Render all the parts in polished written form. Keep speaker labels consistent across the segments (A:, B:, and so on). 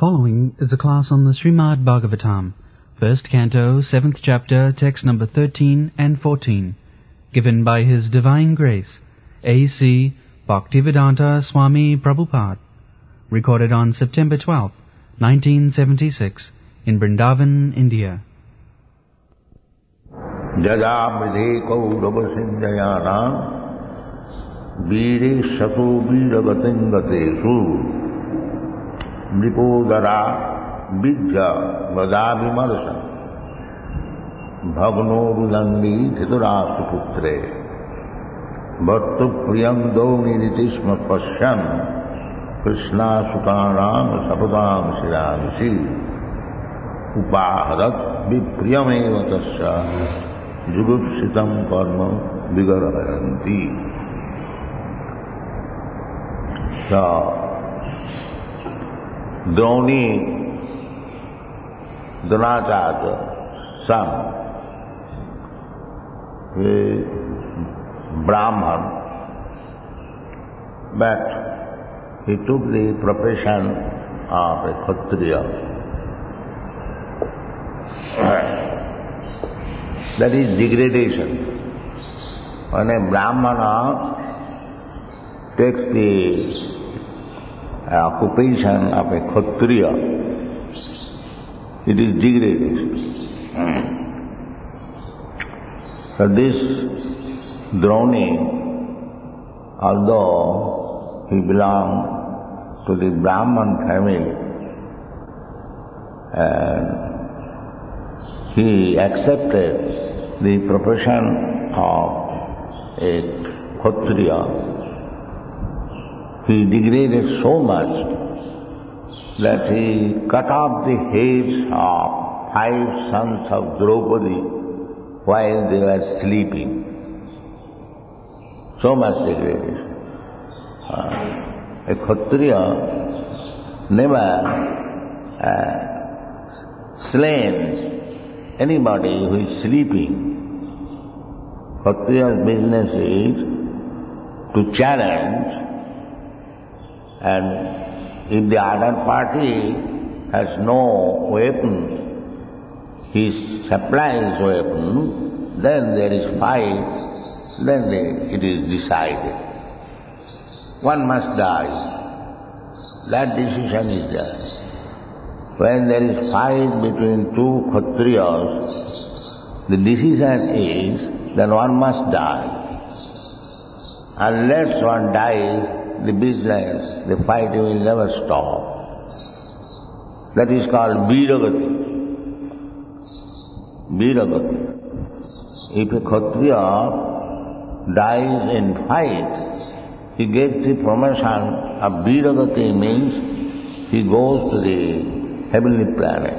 A: The following is a class on the Srimad Bhagavatam, first canto, 7th chapter, text number 13 and 14, given by His Divine Grace, A.C. Bhaktivedanta Swami Prabhupada, recorded on September 12, 1976, in Vrindavan, India.
B: Jada mridhe kauravasinjayanam veere sato veeravatingatesu nripodara vidya vadavimarsa bhavno rudandi dhitarastu putre bhattu priyam doni nitisma pasyam krishna sukanam sapadam siramisi upaharat vipriyameva tasya jugupsitam karma vigarayanti. So, Drauni, Dronacharya's son, a Brahman, but he took the profession of a Kshatriya. That is degradation. When a Brahmana takes the occupation of a Kshatriya, it is degradation. So this Drauni, although he belonged to the Brahman family, and he accepted the profession of a Kshatriya, he degraded so much that he cut off the heads of 5 sons of Draupadi while they were sleeping. So much degradation. A Kshatriya never slains anybody who is sleeping. Kshatriya's business is to challenge, and if the other party has no weapons, he supplies weapons, then there is fight, then it is decided. One must die. That decision is there. When there is fight between 2 Kshatriyas, the decision is that one must die. Unless one dies, the business, the fighting will never stop. That is called Viragati. Viragati. If a Kshatriya dies in fight, he gets the promotion of Viragati, means he goes to the heavenly planet.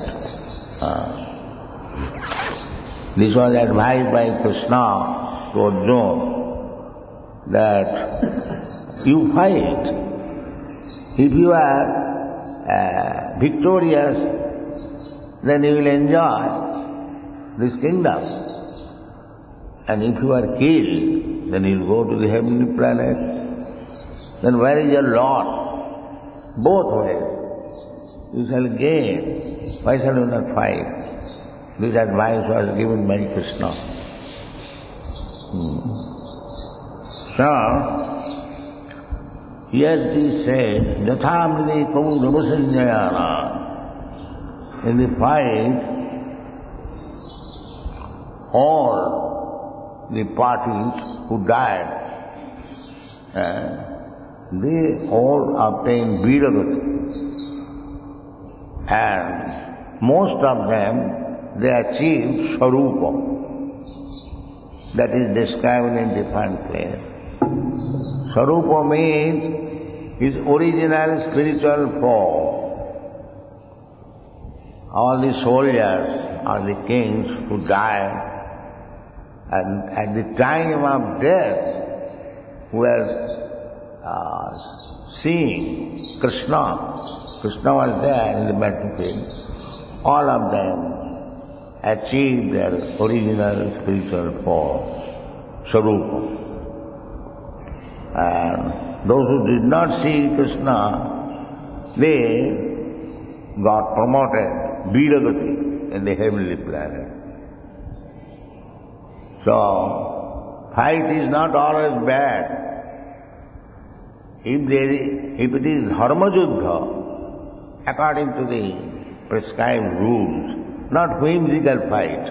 B: This was advised by Krishna to Arjuna, that you fight. If you are victorious, then you will enjoy this kingdom. And if you are killed, then you will go to the heavenly planet. Then where is your loss? Both ways. You shall gain. Why shall you not fight? This advice was given by Krishna. So, here he says, Yathamride kauravasanjayana. In the fight, all the parties who died, they all obtained Viragati. And most of them, they achieved Sarupa. That is described in different places. Sarupa means his original spiritual form. All the soldiers or the kings who died, and at the time of death, who were seeing Krishna was there in the battlefield, all of them achieved their original spiritual form, Sarupa. And those who did not see Krishna, they got promoted, Viragati, in the heavenly planet. So, fight is not always bad. If it is dharma yuddha, according to the prescribed rules, not whimsical fight,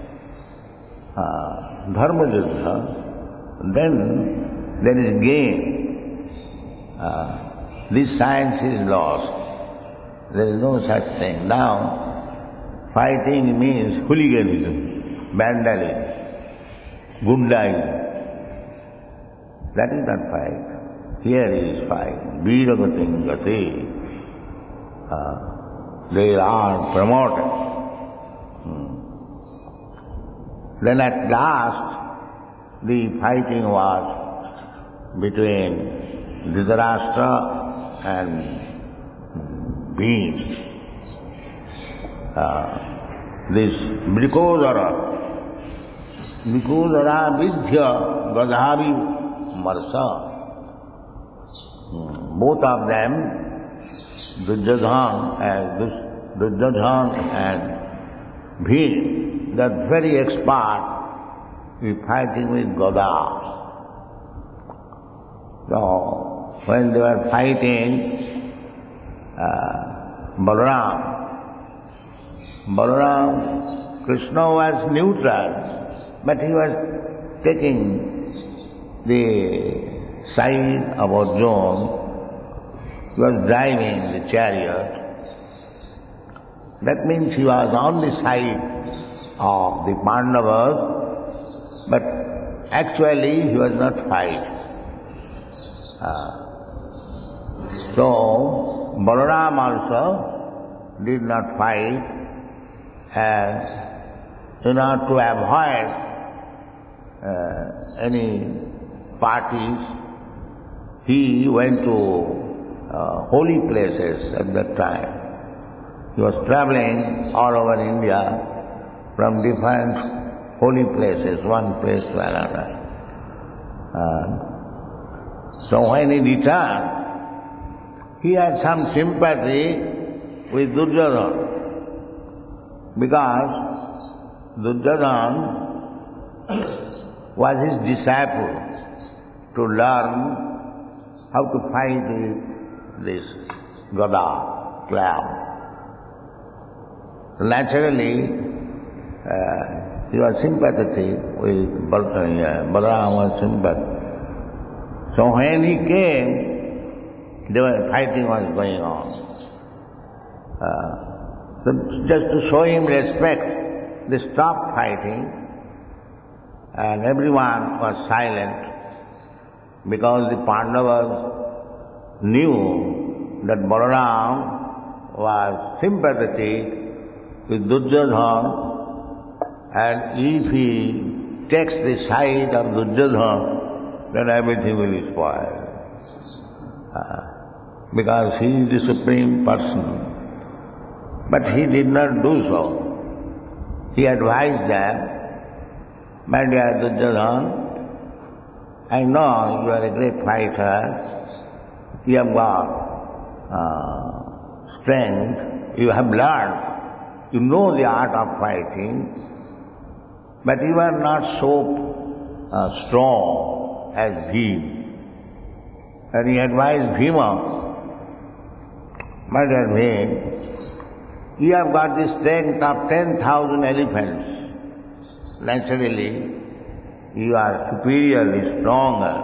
B: dharma yuddha, then there is gain. This science is lost. There is no such thing. Now, fighting means hooliganism, vandalism, gundaism. That is not fight. Here is fight. Viragatim gati. They are promoted. Then at last, the fighting was between Dhritarashtra and Bhima. This Vrikodara Vidya Gadhavi Marsa. Both of them, Duryodhana and Bhima, they are very expert in fighting with Gada. So, when they were fighting Balaram, Krishna was neutral, but he was taking the side of Arjuna. He was driving the chariot. That means he was on the side of the Pandavas, but actually he was not fighting. So, Balaram also did not fight, as in order to avoid any parties. He went to holy places at that time. He was traveling all over India from different holy places, one place to another. So when he returned, he had some sympathy with Duryodhana, because Duryodhana was his disciple to learn how to fight this Gada, club. So naturally, he was sympathetic with Balaram was sympathetic. So when he came, the fighting was going on. So just to show him respect, they stopped fighting and everyone was silent, because the Pandavas knew that Balaram was sympathetic with Duryodhana, and if he takes the side of Duryodhana, then everything will be spoiled. Because he is the Supreme Person. But he did not do so. He advised them, "My dear Duryodhana, I know you are a great fighter, you have got strength, you have learned, you know the art of fighting, but you are not so strong as Bhima." And he advised Bhima, "My dear Bhima, you have got the strength of 10,000 elephants. Naturally, you are superiorly stronger.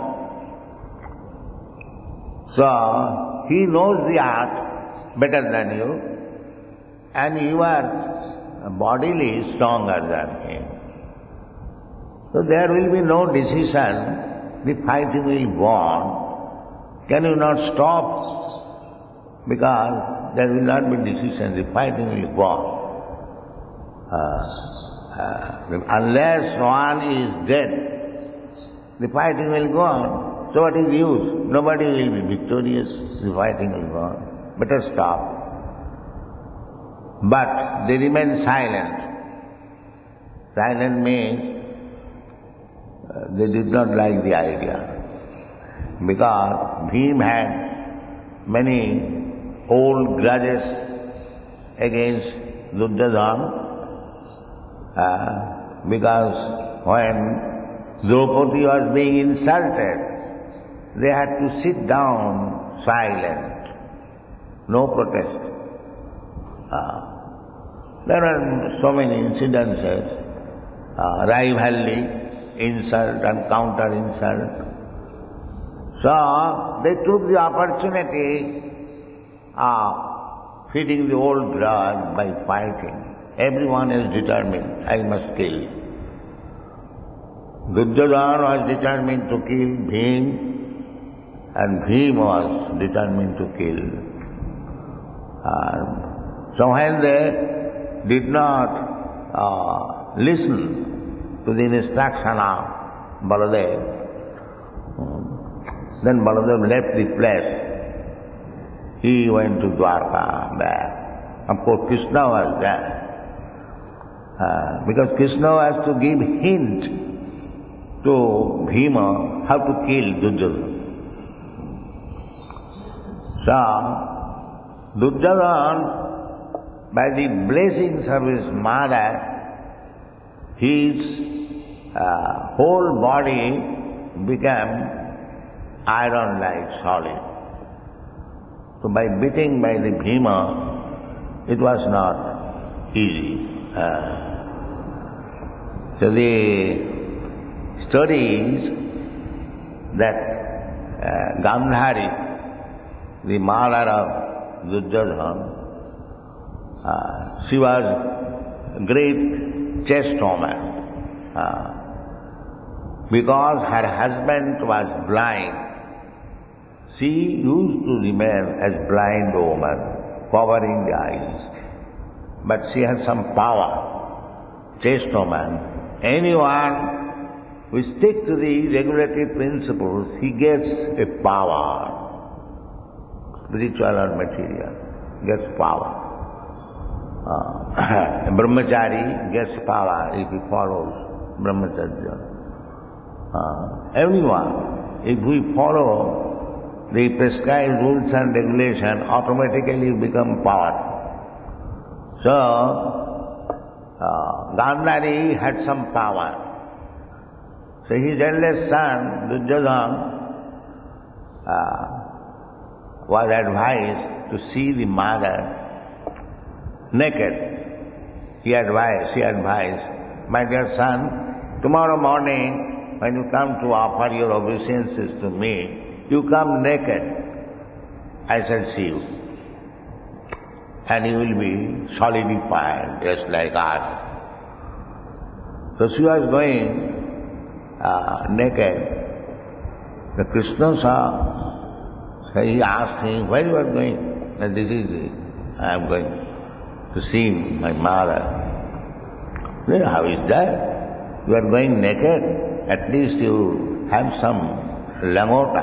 B: So, he knows the art better than you, and you are bodily stronger than him. So there will be no decision, the fighting will go on. Can you not stop? Because there will not be decision, the fighting will go on. Unless one is dead, the fighting will go on. So what is the use? Nobody will be victorious, the fighting will go on. Better stop." But they remain silent. Silent means they did not like the idea. Because Bhima had many old grudges against Duryodhana, because when Draupadi was being insulted, they had to sit down silent, no protest. There are so many incidences, rivalry, insult and counter-insult. So they took the opportunity of feeding the old grudge by fighting. Everyone is determined, I must kill. Duryodhana was determined to kill Bhim, and Bhim was determined to kill. So when they did not listen to the instruction of Baladev, then Baladev left the place. He went to Dwarka back. Of course, Krishna was there. Because Krishna has to give hint to Bhima how to kill Duryodhana. So, Duryodhana, by the blessings of his mother, his whole body became iron-like solid. So by beating by the Bhima, it was not easy. So the story is that Gandhari, the mother of Duryodhana, she was a great chest woman. Because her husband was blind, she used to remain as blind woman, covering the eyes. But she had some power, chaste woman. Anyone who stick to the regulative principles, he gets a power, spiritual or material, gets power. A brahmachari gets power if he follows brahmacharya. Everyone, if we follow the prescribed rules and regulation, automatically become powerful. So, Gandhari had some power. So his eldest son, Duryodhana, was advised to see the mother naked. She advised, my dear son, tomorrow morning when you come to offer your obeisances to me, you come naked. I shall see you. And you will be solidified, just like us. So she was going naked. The Krishna saw, so he asked him, where you are going? And this is it. I am going to see my mother. Well, how is that? You are going naked. At least you have some langota.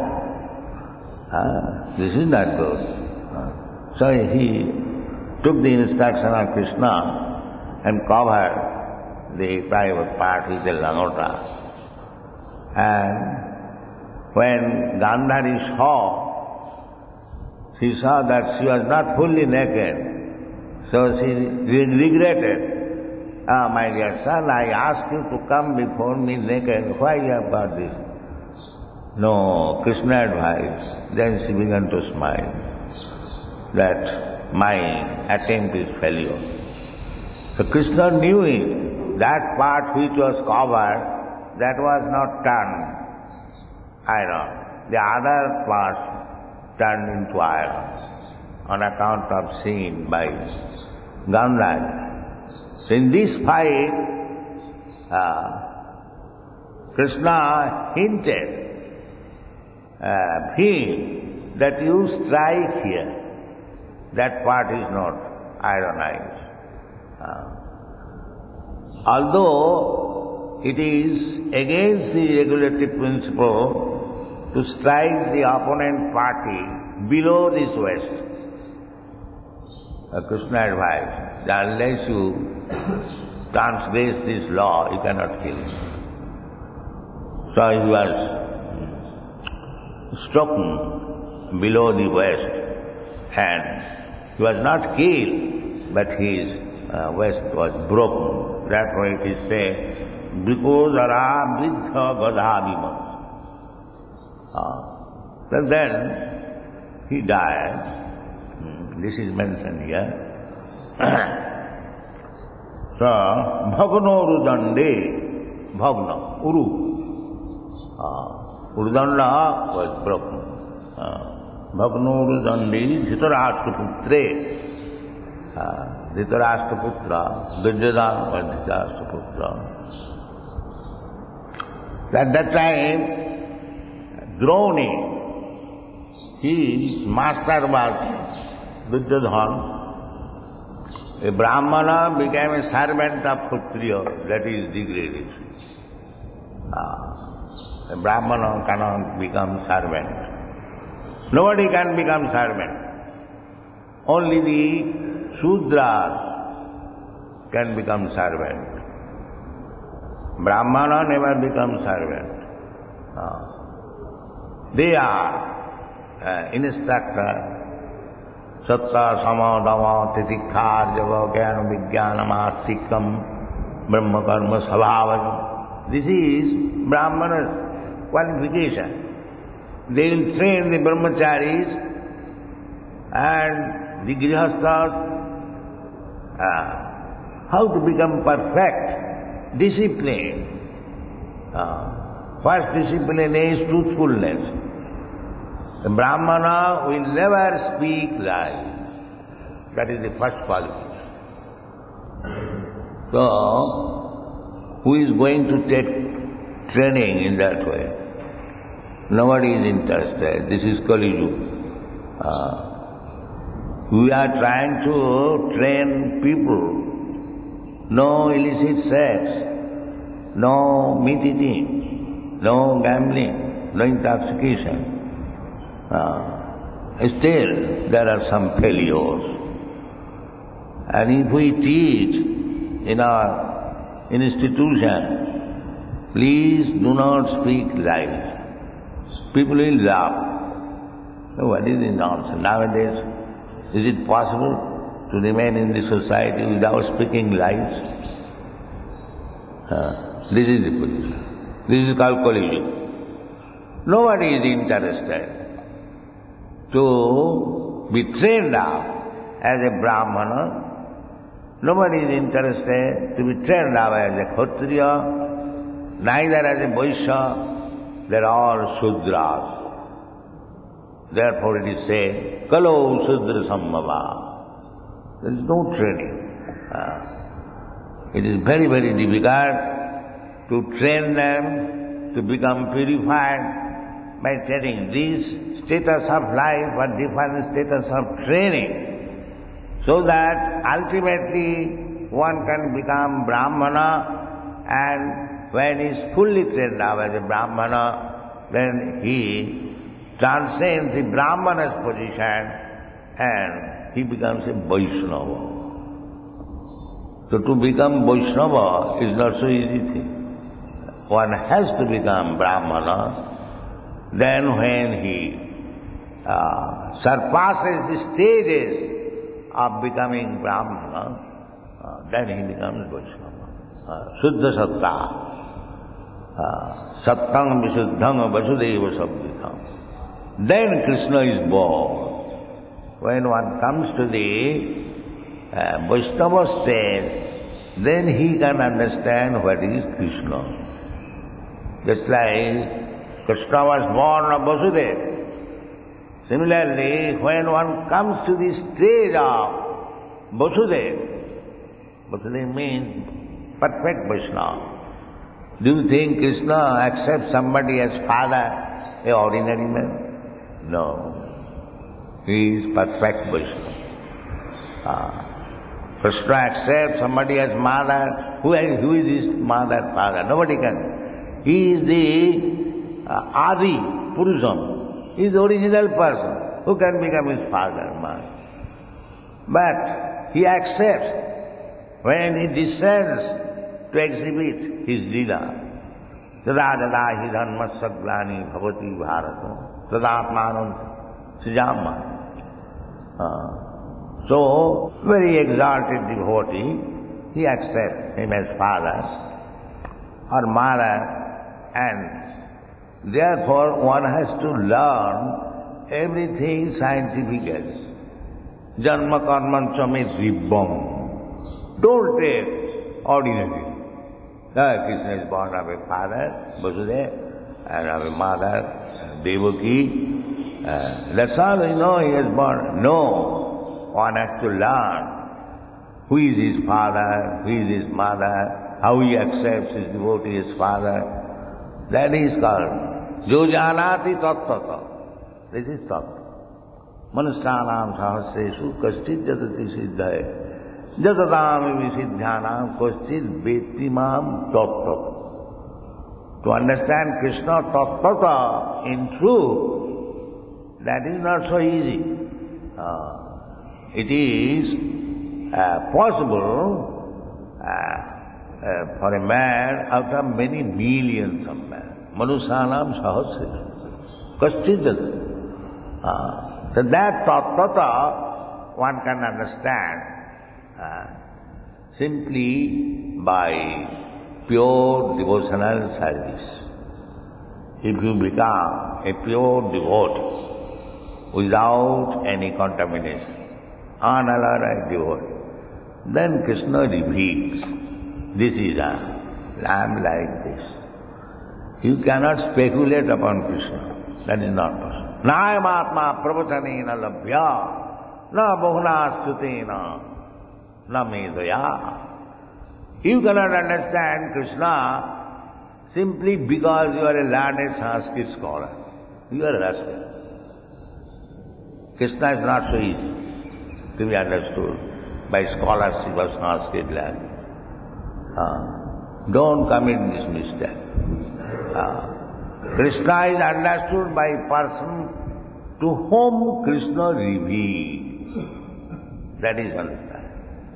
B: This is not good. So he took the instruction of Krishna and covered the private part with the langota. And when Gandhari saw, she saw that she was not fully naked. So she regretted. My dear son, I asked you to come before me naked. Why you have got this? No, Krishna advised. Then she began to smile that my attempt is failure. So Krishna knew it. That part which was covered, that was not turned iron. The other part turned into iron on account of sin by Gandhari. So in this fight, Krishna hinted him that you strike here. That part is not ironized. Although it is against the regulative principle to strike the opponent party below this waist. Krishna advised that unless you transgress this law, you cannot kill. So he was struck below the waist and he was not killed, but his waist was broken. That's why it is said, Vikodara Vidha Gadhavima. But then he died. This is mentioned here. So, Bhagno Urudande, Bhagna, Uru. Urudanda was broken. Bhagno Urudande, Dhritarashtraputre. Dhritarashtraputra, Duryodhana was Dhritarashtraputra. At that time, Drona, his master was Duryodhana. A Brahmana became a servant of Kshatriya, that is degradation. A Brahmana cannot become servant. Nobody can become servant. Only the Shudras can become servant. Brahmana never becomes servant. They are instructor. Satta, Sama, Dama, Titikha, Java, Jnana, Vijnana, Mastikam, Brahma, Karma, Sabhava. This is Brahmana's qualification. They will train the brahmacharis and the grihasthas how to become perfect, discipline. First discipline is truthfulness. The Brahmana will never speak lies. That is the first qualification. So, who is going to take training in that way? Nobody is interested. This is Kali Yuga. We are trying to train people. No illicit sex, no meat eating, no gambling, no intoxication. Still, there are some failures. And if we teach in our institution, please do not speak lies. People will laugh. So what is the nonsense? Nowadays, is it possible to remain in the society without speaking lies? This is the position. This is called Kali Yuga. Nobody is interested to be trained up as a Brahmana. Nobody is interested to be trained up as a Kshatriya, neither as a Vaishya. They are all Shudras. Therefore it is said, Kalo Shudra Sambhava. There is no training. It is very, very difficult to train them to become purified by telling this status of life or different status of training, so that ultimately one can become Brahmana, and when he is fully trained up as a Brahmana, then he transcends the Brahmana's position and he becomes a Vaishnava. So to become Vaishnava is not so easy thing. One has to become Brahmana. Then when he surpasses the stages of becoming Brahmana, then he becomes Vaishnava. Shuddha Satta. Sattang Vishuddhang Vasudeva Sabdhikam. Then Krishna is born. When one comes to the Vaishnava stage, then he can understand what is Krishna. Just like Krishna was born of Vasudeva. Similarly, when one comes to the stage of Vasudeva, Vasudeva means perfect Vaishnava. Do you think Krishna accepts somebody as father, a ordinary man? No. He is perfect Vaishnava. Krishna accepts somebody as mother. Who is his mother, father? Nobody can. He is the Adi Purusham. He is the original person. Who can become his father, mother? But he accepts when he descends to exhibit his lila. Tada dada hi dhanma saglani bhavati bharata tadatmanam sujama. So, very exalted devotee, he accepts him as father or mother, and therefore one has to learn everything scientifically. Janma karmancha me dibbam. Don't take ordinary. Krishna is born of a father, Vasudeva, and of a mother, Devaki. That's all we know, he is born. No, one has to learn who is his father, who is his mother, how he accepts his devotee as father. That is called Jo Janati Tattva. This is Tattva. Manusyanam sahasreshu kaschid jatati siddhaye. Jatatam visiddhyanam kaschid veti mam tattva. To understand Krishna tattva in truth, that is not so easy. It is possible for a man out of many millions of men. Manusyanam sahasreshu kaschid jatati. So that tattva one can understand simply by pure devotional service. If you become a pure devotee without any contamination, unalloyed devotee, then Krishna reveals, this is a lamb like this. You cannot speculate upon Krishna. That is not possible. Nayamatma pravachanena labhya, na bahuna sutena, na medaya. You cannot understand Krishna simply because you are a learned Sanskrit scholar. You are a rascal. Krishna is not so easy to be understood by scholarship of Sanskrit language. Don't commit this mistake. Krishna is understood by a person to whom Krishna reveals. That is understood.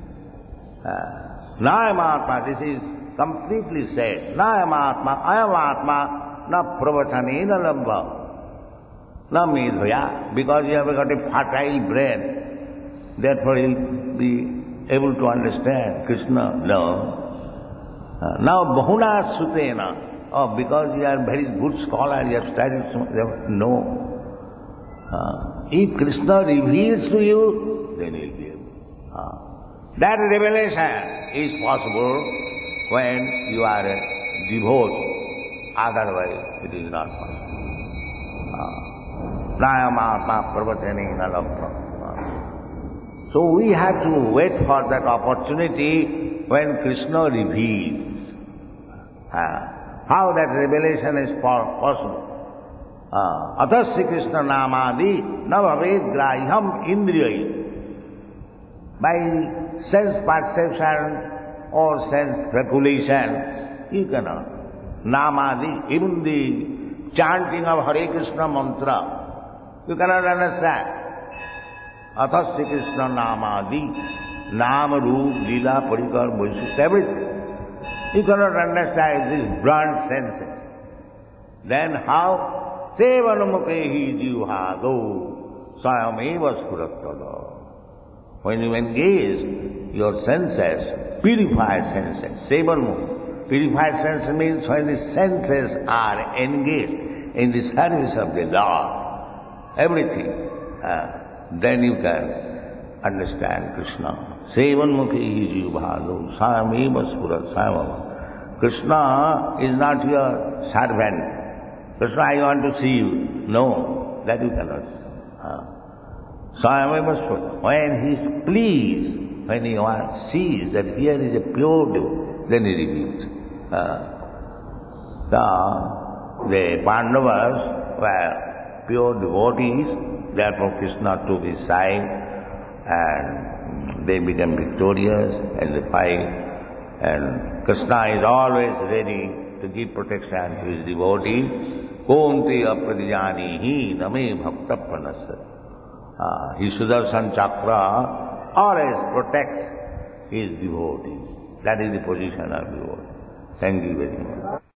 B: Nayamatma, this is completely said. Nayamatma, ayamatma, na pravachanena lambha, na medhaya. Because you have got a fertile brain, therefore you will be able to understand Krishna. No. Now bahuna sutena. Oh, because you are a very good scholar, you have studied so much. No. If Krishna reveals to you, then you will be able. That revelation is possible when you are a devotee. Otherwise, it is not possible. Nayamatma pravachanena labhya. So we have to wait for that opportunity when Krishna reveals. How that revelation is possible. Atasya Krishna namadi navaved graham indriyai. By sense perception or sense speculation, you cannot. Namadi, even the chanting of Hare Krishna mantra, you cannot understand. Atasya Krishna namadi, nama, roop, lila, parikar, vaishishta, everything. You cannot understand these blunt senses. Then how? Sevanamukhehi jivhado sayameva spurattada. When you engage your senses, purified senses, sevanamukha. Purified senses means when the senses are engaged in the service of the Lord, everything, then you can understand Krishna. Sevanmukhehi jivhado sayameva spurat sayamava. Krishna is not your servant. Krishna, I want to see you. No, that you cannot see. Sayameva spurat. When he is pleased, when he sees that here is a pure devotee, then he reveals. The Pandavas were pure devotees, therefore Krishna took his side and they became victorious in the fight. And Krishna is always ready to give protection to his devotee. Konti apradijanihi name bhakta pranasya. His Sudarshan Chakra always protects his devotee. That is the position of devotee. Thank you very much.